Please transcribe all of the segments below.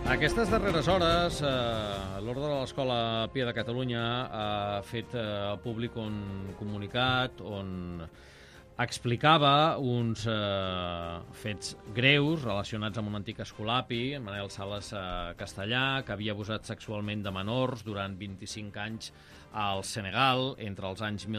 Aquestes darreres hores, l'Orde de l'Escola Pia de Catalunya ha fet públic un comunicat on explicava uns fets greus relacionats amb un antic escolapi, Manel Sales Castellà, que havia abusat sexualment de menors durant 25 anys al Senegal, entre els anys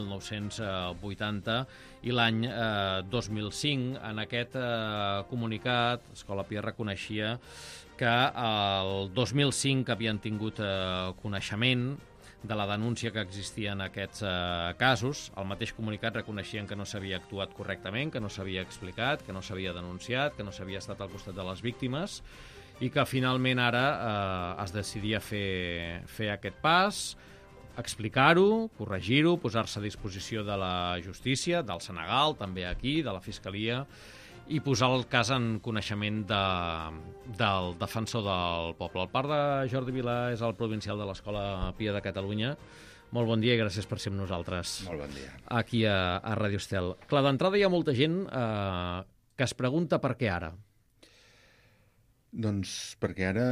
1980 i l'any 2005. En aquest comunicat, l'Escola Pia reconeixia que el 2005 havien tingut coneixement de la denúncia que existia en aquests casos. Al mateix comunicat reconeixien que no s'havia actuat correctament, que no s'havia explicat, que no s'havia denunciat, que no s'havia estat al costat de les víctimes i que finalment ara es decidia fer aquest pas, explicar-ho, corregir-ho, posar-se a disposició de la justícia, del Senegal, també aquí, de la Fiscalia, i posar el cas en coneixement del defensor del poble. El part de Jordi Vilà és el provincial de l'Escola Pia de Catalunya. Molt bon dia i gràcies per ser amb nosaltres. Molt bon dia. Aquí a Ràdio Estel. Clar, d'entrada hi ha molta gent que es pregunta per què ara. Doncs perquè ara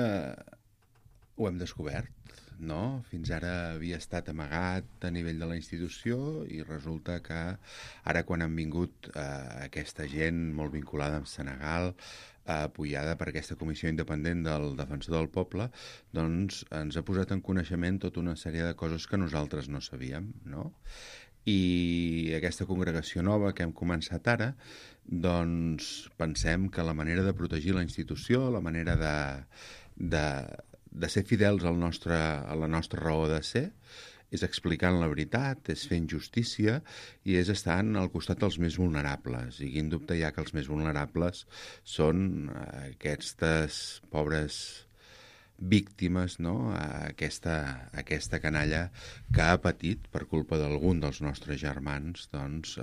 ho hem descobert, no? Fins ara havia estat amagat a nivell de la institució i resulta que ara quan han vingut aquesta gent molt vinculada amb Senegal, apoyada per aquesta comissió independent del defensor del poble, doncs ens ha posat en coneixement tota una sèrie de coses que nosaltres no sabíem, no? I aquesta congregació nova que hem començat ara, doncs pensem que la manera de protegir la institució, la manera de ser fidels a la nostra raó de ser, és explicant la veritat, és fent justícia i és estant al costat dels més vulnerables. I quin dubte hi ha que els més vulnerables són aquestes pobres víctimes, no? Aquesta canalla que ha patit per culpa d'algun dels nostres germans doncs,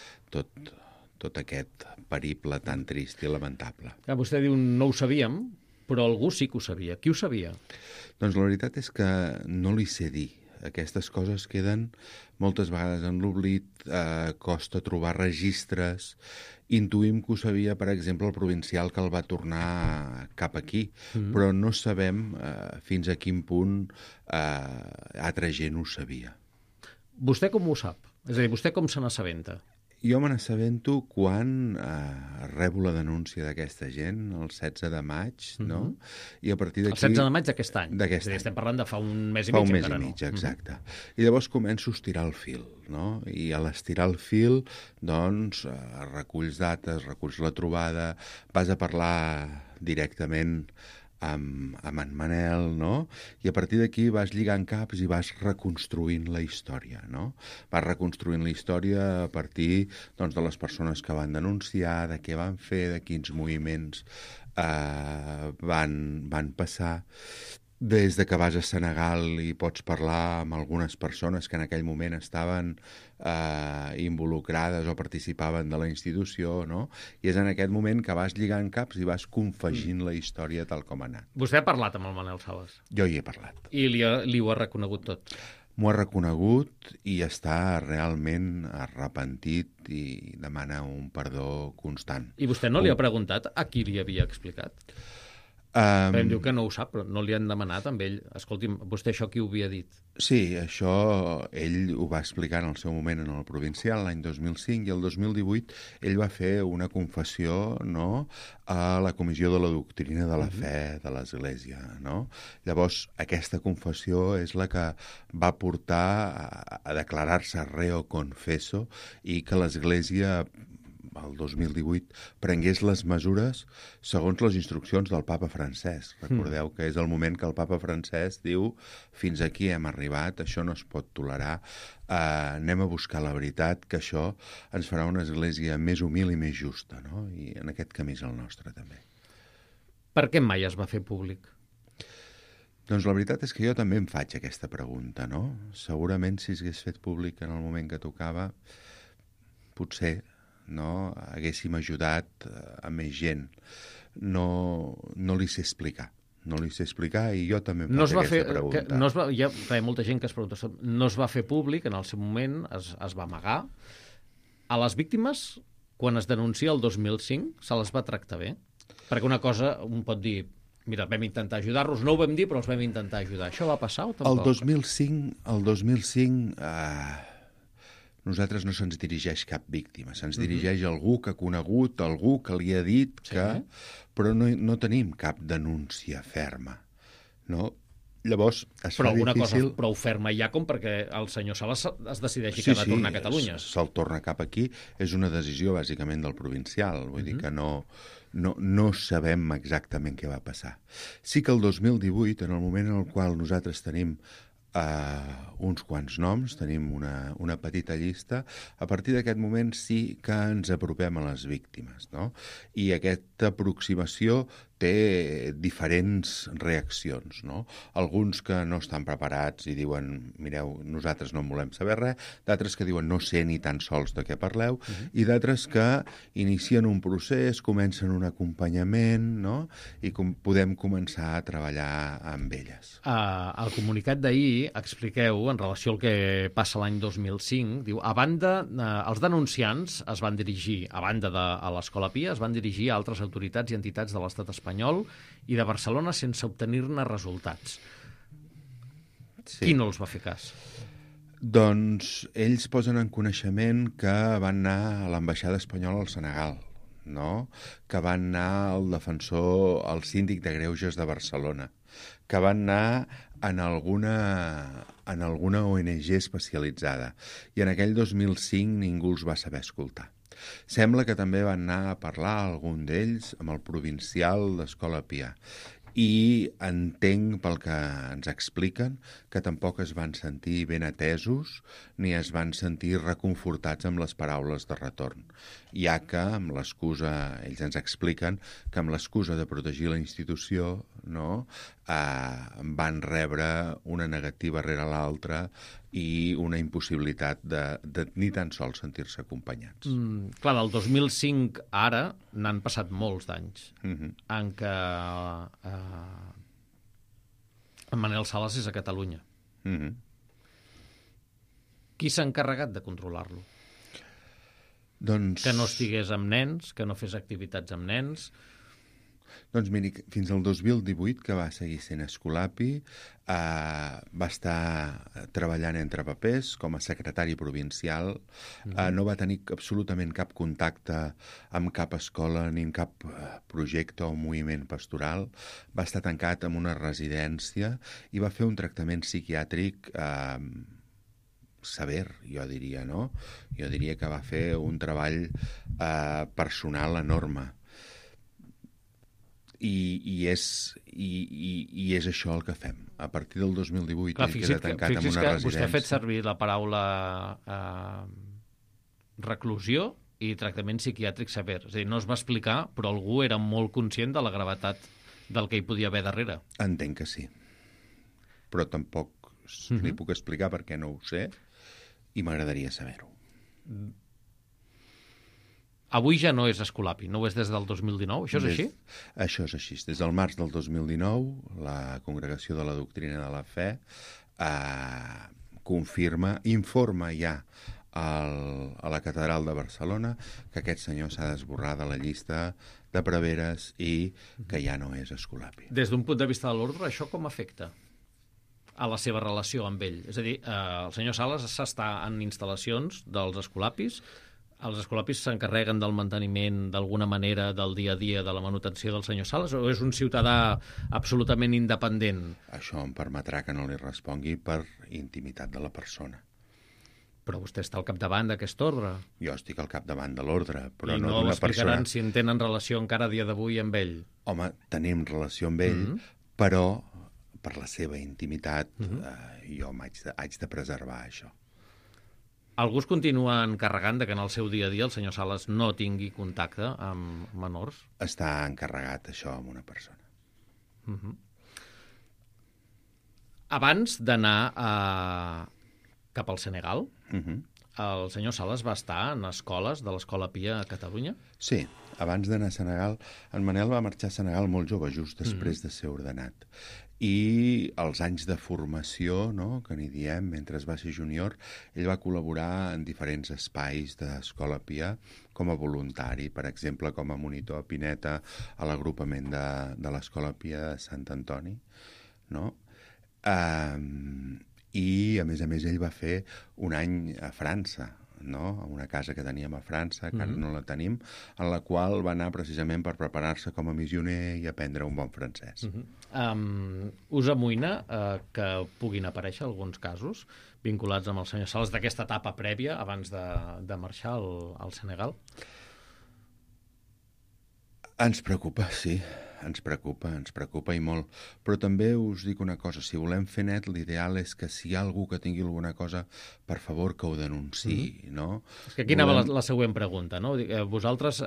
tot aquest periple tan trist i lamentable. Vostè diu no ho sabíem, però algú sí que ho sabia. Qui ho sabia? Doncs la veritat és que no li sé dir. Aquestes coses queden moltes vegades en l'oblit, costa trobar registres. Intuïm que ho sabia, per exemple, el provincial que el va tornar cap aquí, però no sabem fins a quin punt altra gent ho sabia. Vostè com ho sap? És a dir, vostè com se n'assabenta? Jo me n'assabento quan rebo la denúncia d'aquesta gent, el 16 de maig, no? I a partir d'aquí... El 16 de maig d'aquest any? D'aquest any. Estem parlant de fa un mes i mig. Fa un mes i mig, exacte. I llavors començo a estirar el fil, no? I a l'estirar el fil, doncs, reculls dates, reculls la trobada, vas a parlar directament amb en Manel, no? I a partir d'aquí vas lligant caps i vas reconstruint la història, no? Vas reconstruint la història a partir doncs, de les persones que van denunciar, de què van fer, de quins moviments van passar. Des de que vas a Senegal i pots parlar amb algunes persones que en aquell moment estaven involucrades o participaven de la institució, no? I és en aquest moment que vas lligant caps i vas confegint la història tal com ha anat. Vostè ha parlat amb el Manel Sales? Jo hi he parlat. I li ho ha reconegut tot? M'ho ha reconegut i està realment arrepentit i demana un perdó constant. I vostè no li ha preguntat a qui li havia explicat? Em diu que no ho sap, però no li han demanat amb ell. Escolti'm, vostè això qui ho havia dit? Sí, això ell ho va explicar en el seu moment en el provincial, l'any 2005, i el 2018 ell va fer una confessió, no?, a la Comissió de la Doctrina de la Fe de l'Església, no? Llavors, aquesta confessió és la que va portar a declarar-se reo confesso i que l'Església el 2018 prengués les mesures segons les instruccions del papa Francesc. Recordeu que és el moment que el papa Francesc diu fins aquí hem arribat, això no es pot tolerar, anem a buscar la veritat, que això ens farà una església més humil i més justa, no? I en aquest camí és el nostre també. Per què mai es va fer públic? Doncs la veritat és que jo també em faig aquesta pregunta, no? Segurament si s'hagués fet públic en el moment que tocava, potser no haguéssim ajudat a més gent. No li sé explicar. No li sé explicar i jo també em faig aquesta pregunta. Hi ha molta gent que es pregunta, no es va fer públic, en el seu moment es va amagar. A les víctimes, quan es denuncia el 2005, se les va tractar bé? Perquè una cosa, un pot dir, mira, vam intentar ajudar-los, no ho vam dir, però els vam intentar ajudar. Això va passar o tampoc? El 2005 nosaltres no se'ns dirigeix cap víctima, se'ns dirigeix algú que ha conegut, algú que li ha dit que... Però no tenim cap denúncia ferma, no? Llavors, es però fa difícil... una cosa prou ferma hi ha com perquè el senyor Sales es decideixi que ha de tornar a Catalunya. Se'l torna cap aquí. És una decisió, bàsicament, del provincial. Vull dir que no sabem exactament què va passar. Sí que el 2018, en el moment en el qual nosaltres tenim uns quants noms, tenim una petita llista, a partir d'aquest moment sí que ens apropem a les víctimes, no? I aquesta aproximació té diferents reaccions, no? Alguns que no estan preparats i diuen, mireu, nosaltres no en volem saber res, d'altres que diuen, no sé ni tan sols de què parleu, i d'altres que inicien un procés, comencen un acompanyament, no? I podem començar a treballar amb elles. Al comunicat d'ahir expliqueu, en relació al que passa l'any 2005, diu, a banda, els denunciants es van dirigir, a banda de l'Escola Pia, es van dirigir a altres autoritats i entitats de l'estat espanyol i de Barcelona sense obtenir-ne resultats. Sí. Qui no els va fer cas? Doncs ells posen en coneixement que van anar a l'ambaixada espanyola al Senegal, no? Que van anar al defensor, al síndic de Greuges de Barcelona, que van anar en alguna ONG especialitzada. I en aquell 2005 ningú els va saber escoltar. Sembla que també van anar a parlar, algun d'ells, amb el provincial d'Escola Pia. I entenc, pel que ens expliquen, que tampoc es van sentir ben atesos ni es van sentir reconfortats amb les paraules de retorn, ja que amb l'excusa, ells ens expliquen que amb l'excusa de protegir la institució, no, van rebre una negativa rere l'altra i una impossibilitat de ni tan sols sentir-se acompanyats. Clar, del 2005 ara n'han passat molts d'anys en què en Manel Sales és a Catalunya. Qui s'ha encarregat de controlar-lo? Doncs... Que no estigués amb nens, que no fes activitats amb nens... Doncs miri, fins al 2018, que va seguir sent Escolapi, va estar treballant entre papers com a secretari provincial, no va tenir absolutament cap contacte amb cap escola ni amb cap projecte o moviment pastoral, va estar tancat en una residència i va fer un tractament psiquiàtric sever, jo diria, no? Jo diria que va fer un treball personal enorme. I és això el que fem. A partir del 2018 ell queda tancat en una residència. Vostè ha fet servir la paraula reclusió i tractament psiquiàtric sever. És a dir, no es va explicar, però algú era molt conscient de la gravetat del que hi podia haver darrere. Entenc que sí. Però tampoc li puc explicar perquè no ho sé i m'agradaria saber-ho. Avui ja no és Escolapi, no ho és des del 2019, això és així? Això és així. Des del març del 2019, la Congregació de la Doctrina de la Fe informa ja a la Catedral de Barcelona que aquest senyor s'ha d'esborrar de la llista de preveres i que ja no és Escolapi. Des d'un punt de vista de l'ordre, això com afecta a la seva relació amb ell? És a dir, el senyor Sales s'està en instal·lacions dels Escolapis. Els Escolapis s'encarreguen del manteniment d'alguna manera del dia a dia de la manutenció del senyor Sales o és un ciutadà absolutament independent? Això em permetrà que no li respongui per intimitat de la persona. Però vostè està al capdavant d'aquest ordre. Jo estic al capdavant de l'ordre, però i no d'una persona... explicaran si en tenen relació encara a dia d'avui amb ell. Home, tenim relació amb ell, però per la seva intimitat jo haig de preservar això. Algú es continua encarregant que en el seu dia a dia el senyor Sales no tingui contacte amb menors? Està encarregat això amb una persona. Abans d'anar cap al Senegal, el senyor Sales va estar en escoles de l'Escola Pia a Catalunya? Sí, abans d'anar a Senegal, en Manel va marxar a Senegal molt jove, just després de ser ordenat. i els anys de formació, no?, que n'hi diem, mentre va ser júnior, ell va col·laborar en diferents espais d'Escola Pia com a voluntari, per exemple, com a monitor a Pineta a l'agrupament de l'Escola Pia de Sant Antoni, no? I, a més, ell va fer un any a França, no?, a una casa que teníem a França, que ara no la tenim, en la qual va anar precisament per preparar-se com a missioner i aprendre un bon francès. Us amoïna que puguin aparèixer alguns casos vinculats amb el senyor Sales d'aquesta etapa prèvia abans de marxar al Senegal? Ens preocupa, sí. Ens preocupa i molt. Però també us dic una cosa, si volem fer net, l'ideal és que si hi ha algú que tingui alguna cosa, per favor, que ho denunciï, no? És que aquí anava la següent pregunta, no? Vosaltres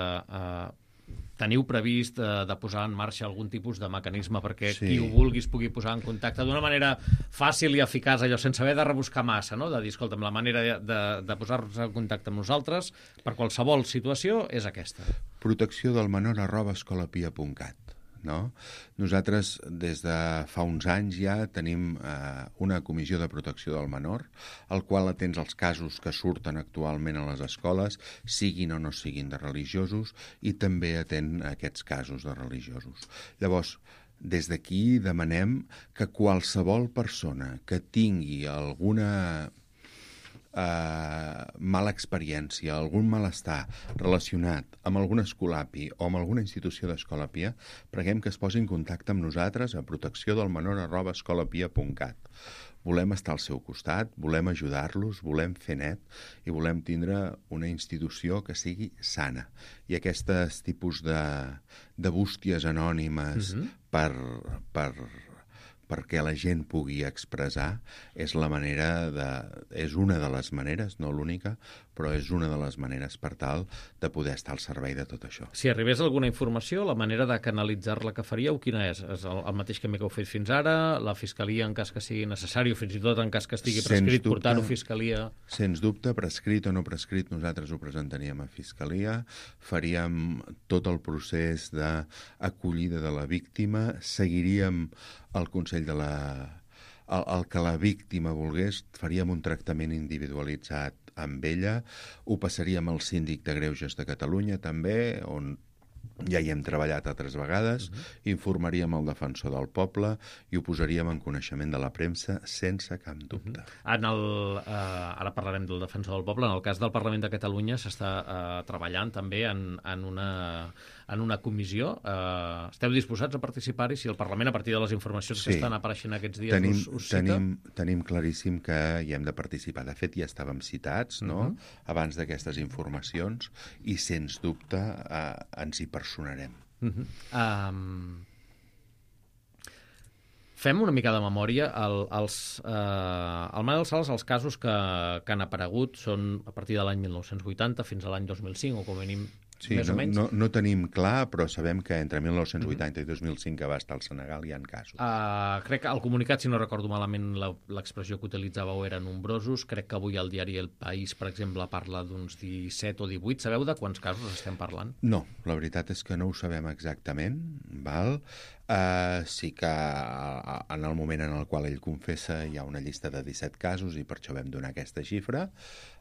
teniu previst de posar en marxa algun tipus de mecanisme perquè qui ho vulgui es pugui posar en contacte d'una manera fàcil i eficaç, allò sense haver de rebuscar massa, no? De dir, escolta'm, la manera de posar-se en contacte amb nosaltres per qualsevol situació és aquesta. protecció.del menor@escolapia.cat, no? Nosaltres, des de fa uns anys ja, tenim una comissió de protecció del menor, al qual atens els casos que surten actualment a les escoles, siguin o no siguin de religiosos, i també atén aquests casos de religiosos. Llavors, des d'aquí demanem que qualsevol persona que tingui alguna mala experiència, algun malestar relacionat amb algun escolapi o amb alguna institució d'Escola Pia, preguem que es posi en contacte amb nosaltres a protecció.del menor@escolapia.cat. Volem estar al seu costat, volem ajudar-los, volem fer net i volem tindre una institució que sigui sana. I aquests tipus de bústies anònimes perquè la gent pugui expressar és una de les maneres, no l'única, però és una de les maneres per tal de poder estar al servei de tot això. Si arribés alguna informació, la manera de canalitzar-la que faríeu, quina és? És el mateix camí que heu fet fins ara? La Fiscalia, en cas que sigui necessari, o fins i tot en cas que estigui prescrit, portar-ho a Fiscalia? Sens dubte, prescrit o no prescrit, nosaltres ho presentaríem a Fiscalia, faríem tot el procés d'acollida de la víctima, seguiríem el consell el que la víctima volgués, faríem un tractament individualitzat amb ella, ho passaríem al Síndic de Greuges de Catalunya també, on ja hi hem treballat altres vegades, informaríem el defensor del poble i ho posaríem en coneixement de la premsa sense cap dubte. Ara parlarem del defensor del poble. En el cas del Parlament de Catalunya s'està treballant també en una comissió. Esteu disposats a participar-hi? Si el Parlament, a partir de les informacions que estan apareixent aquests dies, us cita? Tenim claríssim que hi hem de participar. De fet, ja estàvem citats, no?, abans d'aquestes informacions, i sens dubte ens hi personarem. Fem una mica de memòria. El Manel Sales, els casos que han aparegut són a partir de l'any 1980 fins a l'any 2005, o com a mínim més o menys. No tenim clar, però sabem que entre 1980 i 2005, que va estar al Senegal, hi ha casos. Crec que el comunicat, si no recordo malament, l'expressió que utilitzàveu era nombrosos. Crec que avui el diari El País, per exemple, parla d'uns 17 o 18. Sabeu de quants casos estem parlant? No, la veritat és que no ho sabem exactament, val? Sí que en el moment en el qual ell confessa hi ha una llista de 17 casos i per això vam donar aquesta xifra.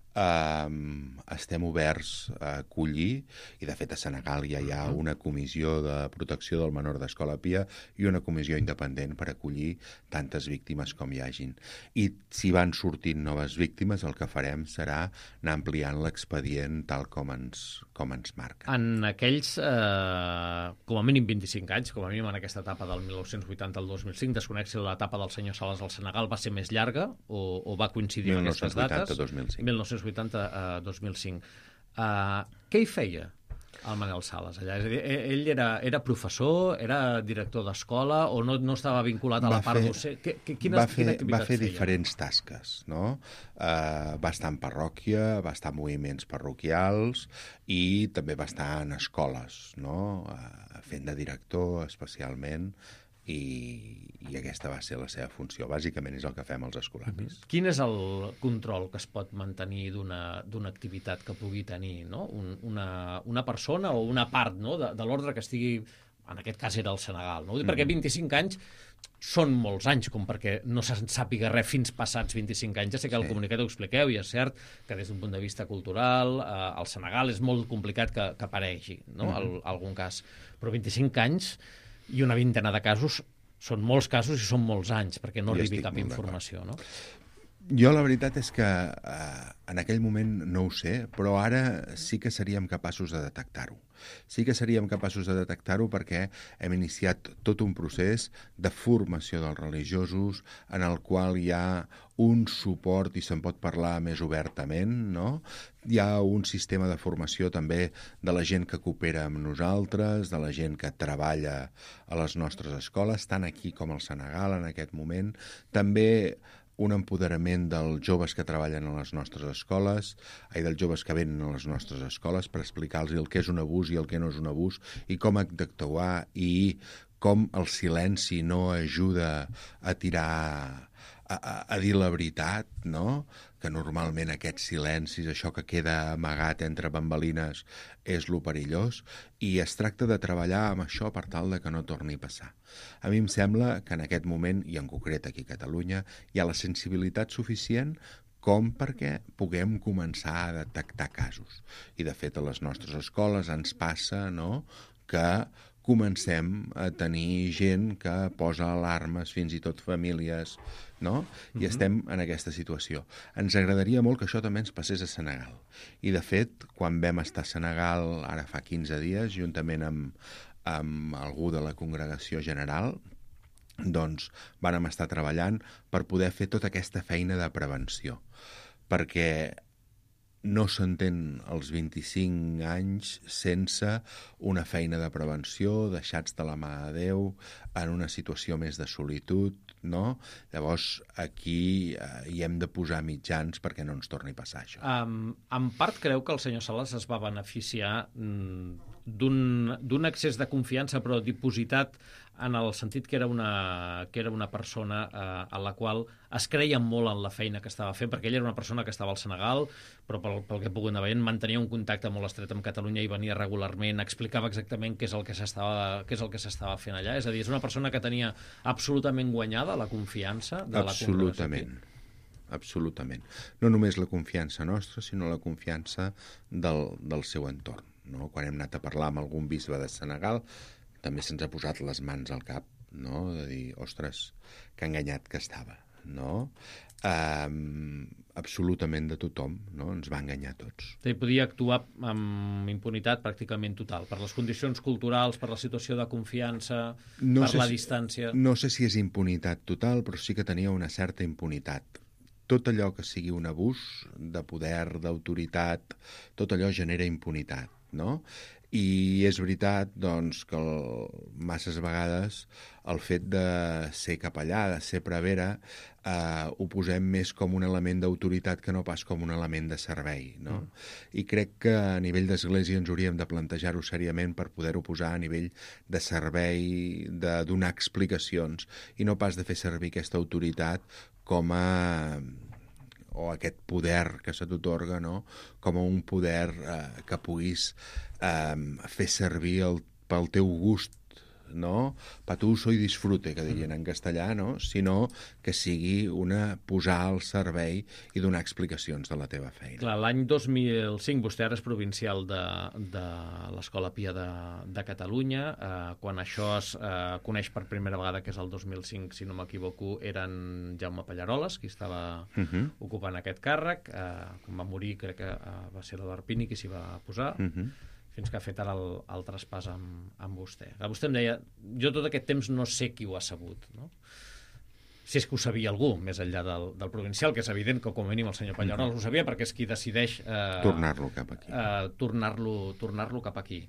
Estem oberts a acollir, i de fet a Senegal ja hi ha una comissió de protecció del menor d'Escola Pia i una comissió independent per acollir tantes víctimes com hi hagin. I si van sortint noves víctimes, el que farem serà anar ampliant l'expedient tal com ens marca. En aquells, com a mínim 25 anys, com a mínim en aquesta etapa del 1980 al 2005, desconec si l'etapa del senyor Sales al Senegal va ser més llarga o va coincidir amb aquestes dates? 1980-2005. Què hi feia el Manel Sales allà? És a dir, ell era professor, era director d'escola o no estava vinculat a la part docent? Quina activitat va fer feia? diferents tasques, no? Va estar en parròquia, va estar en moviments parroquials i també va estar en escoles, no? Fent de director especialment, i aquesta va ser la seva funció. Bàsicament és el que fem als escolapis. Quin és el control que es pot mantenir d'una activitat que pugui tenir, no? Una persona o una part, no?, de l'ordre que estigui en aquest cas era el Senegal, no? Perquè 25 anys són molts anys, com perquè no se'n sàpiga res fins passats 25 anys. Ja sé que al comunicat ho expliqueu, i és cert que des d'un punt de vista cultural el Senegal és molt complicat que aparegui, no? Algun cas. Però 25 anys i una vintena de casos són molts casos i són molts anys, perquè no arribi cap informació, no? Jo la veritat és que en aquell moment no ho sé, però ara sí que seríem capaços de detectar-ho. Sí que seríem capaços de detectar-ho perquè hem iniciat tot un procés de formació dels religiosos en el qual hi ha un suport i se'n pot parlar més obertament, no? Hi ha un sistema de formació també de la gent que coopera amb nosaltres, de la gent que treballa a les nostres escoles, tant aquí com al Senegal en aquest moment. També un empoderament dels joves que treballen a les nostres escoles, dels joves que venen a les nostres escoles, per explicar-los el que és un abús i el que no és un abús, i com hem d'actuar, i com el silenci no ajuda a tirar, a dir la veritat, no? Que normalment aquests silencis, això que queda amagat entre bambalines, és lo perillós, i es tracta de treballar amb això per tal de que no torni a passar. A mi em sembla que en aquest moment, i en concret aquí a Catalunya, hi ha la sensibilitat suficient com perquè puguem començar a detectar casos. I, de fet, a les nostres escoles ens passa, no?, que comencem a tenir gent que posa alarmes, fins i tot famílies, no? I estem en aquesta situació. Ens agradaria molt que això també ens passés a Senegal. I, de fet, quan vam estar a Senegal ara fa 15 dies, juntament amb algú de la congregació general, doncs vàrem estar treballant per poder fer tota aquesta feina de prevenció. Perquè no s'entén els 25 anys sense una feina de prevenció, deixats de la mà de Déu, en una situació més de solitud, no? Llavors, aquí hi hem de posar mitjans perquè no ens torni a passar això. En part, creu que el senyor Sales es va beneficiar d'un excés de confiança, però dipositat en el sentit que era una persona a la qual es creia molt en la feina que estava fent, perquè ell era una persona que estava al Senegal, però pel que he pogut anar veient mantenia un contacte molt estret amb Catalunya i venia regularment, explicava exactament què és el que s'estava fent allà. És a dir, és una persona que tenia absolutament guanyada la confiança de la congregació. Absolutament. No només la confiança nostra, sinó la confiança del seu entorn. No? Quan hem anat a parlar amb algun bisbe de Senegal, també se'ns ha posat les mans al cap, no? De dir, ostres, que enganyat que estava, no? Absolutament de tothom, no? Ens va enganyar tots. Podia actuar amb impunitat pràcticament total, per les condicions culturals, per la situació de confiança, per la distància. No sé si és impunitat total, però sí que tenia una certa impunitat. Tot allò que sigui un abús de poder, d'autoritat, tot allò genera impunitat, no? I és veritat, doncs, que masses vegades el fet de ser capellà, de ser prevere, ho posem més com un element d'autoritat que no pas com un element de servei, no? I crec que a nivell d'església ens hauríem de plantejar-ho seriament per poder-ho posar a nivell de servei, de donar explicacions, i no pas de fer servir aquesta autoritat com o aquest poder que se t'atorga, no? Com un poder que puguis fer servir pel teu gust, no? Pa tu uso y disfrute, que dirien en castellà, no? Sinó que sigui posar al servei i donar explicacions de la teva feina. Clar, l'any 2005 vostè ara és provincial de l'Escola Pia de Catalunya. Quan això es coneix per primera vegada, que és el 2005, si no m'equivoco, eren Jaume Pallaroles, qui estava ocupant aquest càrrec. Quan va morir, crec que va ser l'Eduard Pini qui s'hi va posar. Fins que ha fet ara el traspàs amb vostè. Vostè em deia, jo tot aquest temps no sé qui ho ha sabut, no? Si és que ho sabia algú, més enllà del provincial, que és evident que com a mínim el senyor Pallaroles ho sabia, perquè és qui decideix tornar-lo cap aquí. Tornar-lo cap aquí.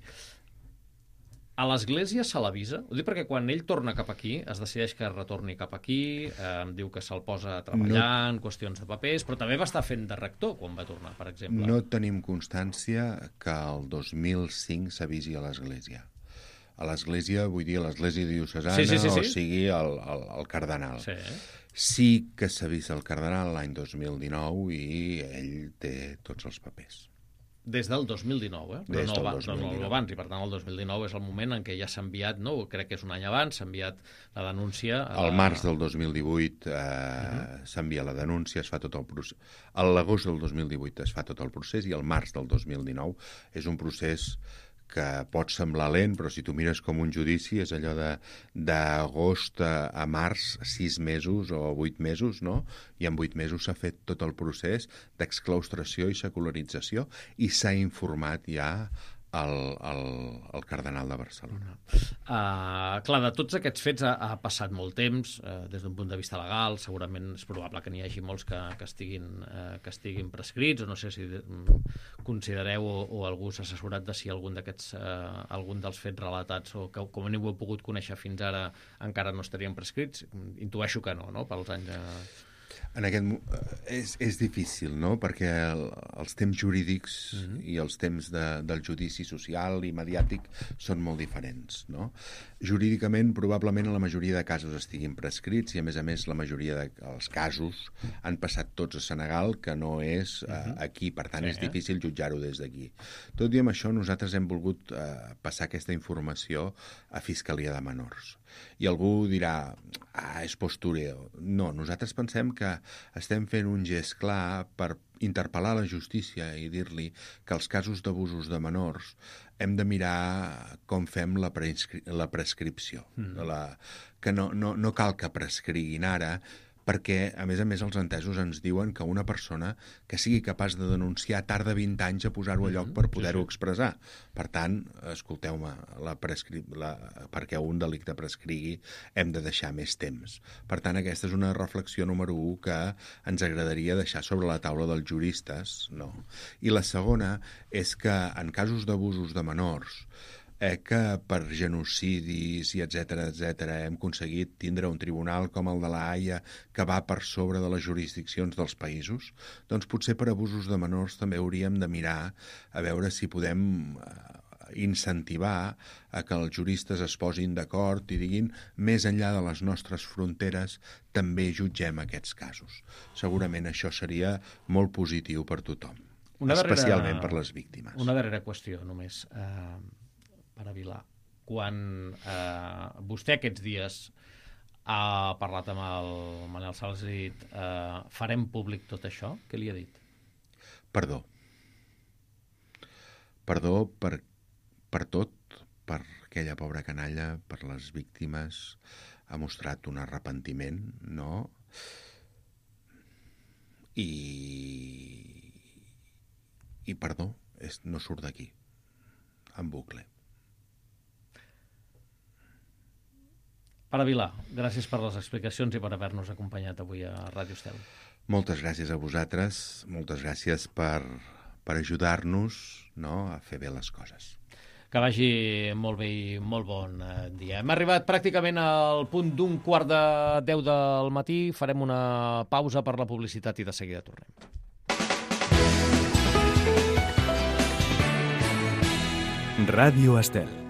A l'Església se l'avisa? Ho dic perquè quan ell torna cap aquí, es decideix que retorni cap aquí, diu que se'l posa a treballar en qüestions de papers, però també va estar fent de rector quan va tornar, per exemple. No tenim constància que el 2005 s'avisi a l'Església. A l'Església, vull dir, a l'Església diocesana, o sigui, el cardenal. Sí que s'avisa el cardenal l'any 2019 i ell té tots els papers. des del 2019, Des del 2019. no abans, i per tant el 2019 és el moment en què ja s'ha enviat, no? Crec que és un any abans, s'ha enviat la denúncia... Al març del 2018 s'envia la denúncia, es fa tot el procés. A l'agost del 2018 es fa tot el procés i al març del 2019 és un procés que pot semblar lent, però si tu mires com un judici és allò d'agost a març, 6 mesos o 8 mesos, no? I en 8 mesos s'ha fet tot el procés d'exclaustració i secularització i s'ha informat ja el cardenal de Barcelona. Clar, de tots aquests fets ha passat molt temps, des d'un punt de vista legal, segurament és probable que n'hi hagi molts que estiguin prescrits, o no sé si considereu o algú s'ha assessorat de si algun dels fets relatats o que com ho heu pogut conèixer fins ara encara no estarien prescrits. Intueixo que no, pels anys... En aquest és difícil, no? Perquè els temps jurídics i els temps del judici social i mediàtic són molt diferents, no? Jurídicament, probablement, a la majoria de casos estiguin prescrits i, a més, la majoria dels casos han passat tots a Senegal, que no és aquí. Per tant, és difícil jutjar-ho des d'aquí. Tot i amb això, nosaltres hem volgut passar aquesta informació a Fiscalia de Menors. I algú dirà, és postureo. No, nosaltres pensem que estem fent un gest clar per interpel·lar la justícia i dir-li que els casos d'abusos de menors hem de mirar com fem la prescripció. Que no cal que prescriguin ara, perquè, a més, els entesos ens diuen que una persona que sigui capaç de denunciar tarda 20 anys a posar-ho a lloc per poder-ho expressar. Per tant, escolteu-me, perquè un delicte prescrigui hem de deixar més temps. Per tant, aquesta és una reflexió número 1 que ens agradaria deixar sobre la taula dels juristes. No. I la segona és que en casos d'abusos de menors que per genocidis i etcètera hem aconseguit tindre un tribunal com el de la Haia que va per sobre de les jurisdiccions dels països, doncs potser per abusos de menors també hauríem de mirar a veure si podem incentivar a que els juristes es posin d'acord i diguin més enllà de les nostres fronteres també jutgem aquests casos. Segurament això seria molt positiu per tothom, especialment per les víctimes. Una darrera qüestió només, per a Vilà. Quan vostè aquests dies ha parlat amb el Manel Sales i ha dit farem públic tot això, què li ha dit? Perdó per tot, per aquella pobra canalla, per les víctimes, ha mostrat un arrepentiment, no? I perdó, no surt d'aquí, en bucle. Pare Vilà, gràcies per les explicacions i per haver-nos acompanyat avui a Ràdio Estel. Moltes gràcies a vosaltres, moltes gràcies per ajudar-nos, no, a fer bé les coses. Que vagi molt bé i molt bon dia. Hem arribat pràcticament al punt d'un 9:15 del matí. Farem una pausa per la publicitat i de seguida tornem. Ràdio Estel.